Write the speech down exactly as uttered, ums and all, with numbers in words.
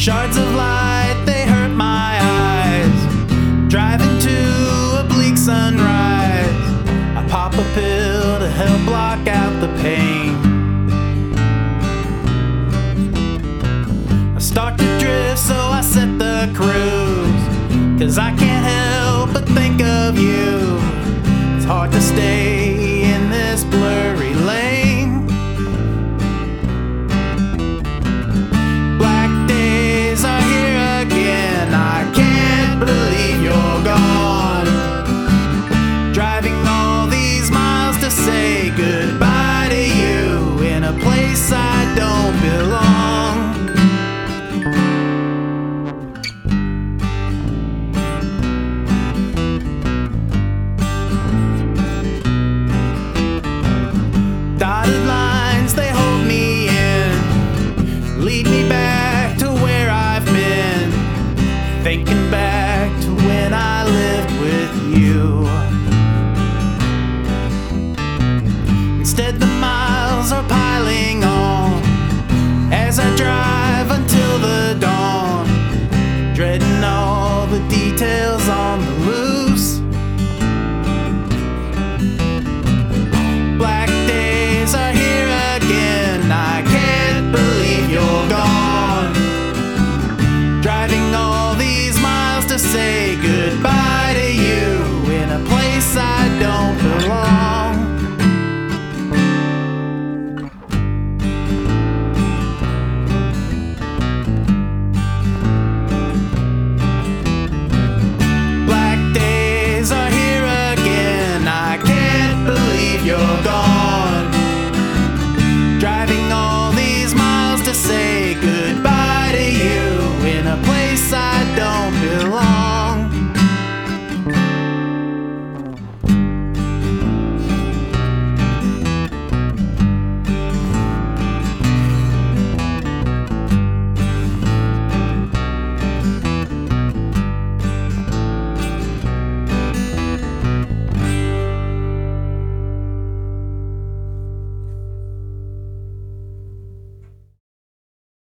Shards of light, they hurt my eyes. Driving to a bleak sunrise, I pop a pill to help block out the pain. I start to drift, so I set the cruise, 'cause I can't help but think of you. It's hard to stay in this blurry lane. Black days are here again, I can't believe you're gone. Driving all these miles to say goodbye to you in a place I don't belong. Dotted lines, they hold me in, lead me back to where I've been, thinking back to when I lived with you. Instead the miles are piling on as I drive until the dawn, dreading all the details on the loose. Black days are here again, I can't believe you're gone. Driving all these miles to say goodbye.